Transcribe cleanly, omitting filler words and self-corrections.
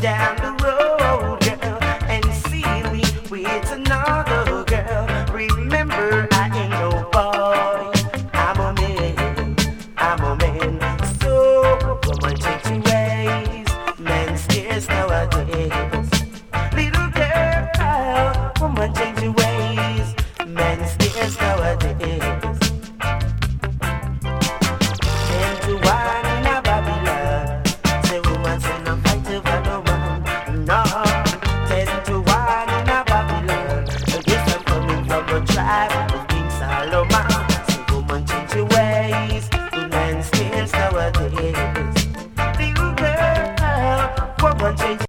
down the road, girl, and see me with another girl. Remember, I ain't no boy, I'm a man, I'm a man. So, woman, change your ways, man scares nowadays. Little girl, woman, change your ways, man scares nowadays. Ten to one in a Babylon, say woman say no fight over no man, no. 10 to 1 in a Babylon, I guess I'm coming from the tribe of King Solomon. Say woman change your ways, the man scares nowadays. Little girl, woman change